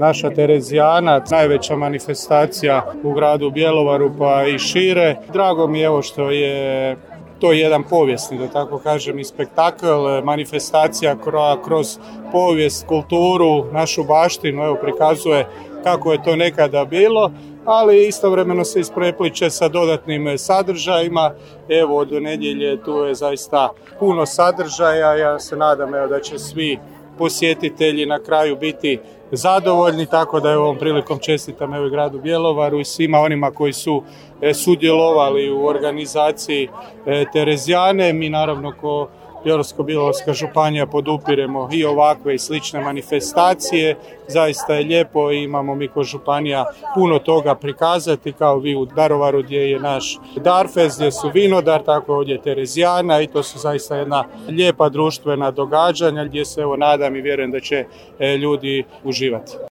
naša Terezijana, najveća manifestacija u gradu Bjelovaru pa i šire. Drago mi je evo što je to jedan povijesni, da tako kažem, i spektakl, manifestacija kroz povijest, kulturu, našu baštinu, evo prikazuje kako je to nekada bilo, ali istovremeno se isprepliče sa dodatnim sadržajima. Evo od nedjelje tu je zaista puno sadržaja, ja se nadam da će svi posjetitelji na kraju biti zadovoljni, tako da je ovom prilikom čestitam evo i gradu Bjelovaru i svima onima koji su sudjelovali u organizaciji Terezijane. Mi naravno ko Bjelovarsko-bilogorska županija podupiremo i ovakve i slične manifestacije. Zaista je lijepo i imamo mi ko županija puno toga prikazati, kao vi u Daruvaru gdje je naš Darfest, gdje su vinodar, tako ovdje je Terezijana i to su zaista jedna lijepa društvena događanja gdje se evo nadam i vjerujem da će ljudi uživati.